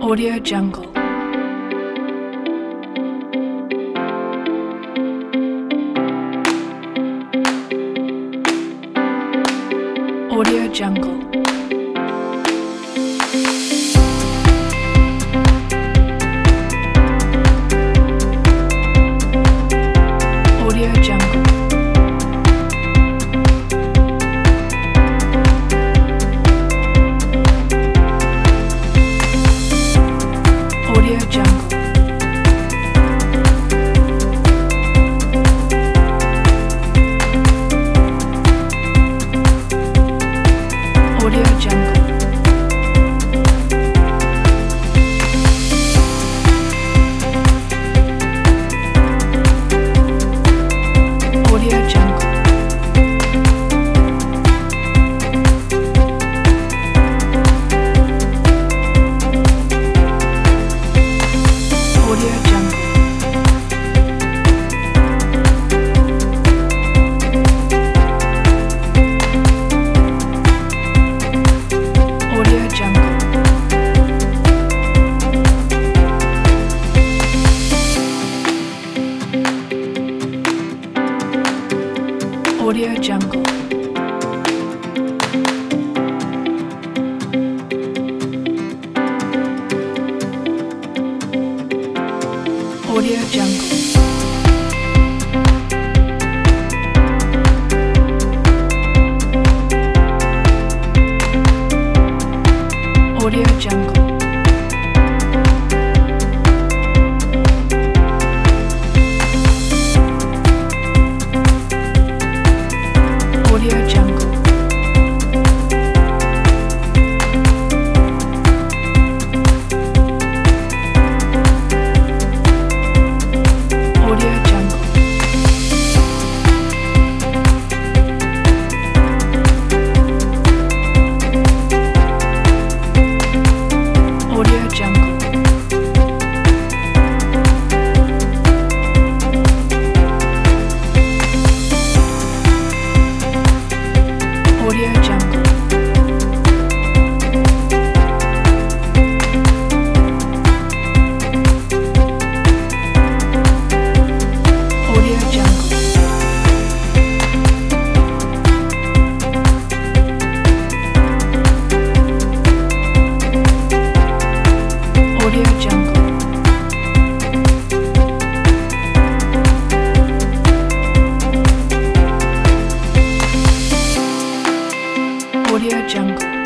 Audio Jungle. Audio Jungle. Audio Jungle. Audio Jungle. Audio Jungle. Audio Jungle. Audio Jungle. Audio Jungle. Audio Jungle. Audio Jungle. Audio Jungle. Audio Jungle. Audio Jungle. Audio Jungle. Audio Jungle. Audio Jungle. Audio Jungle. Audio Jungle.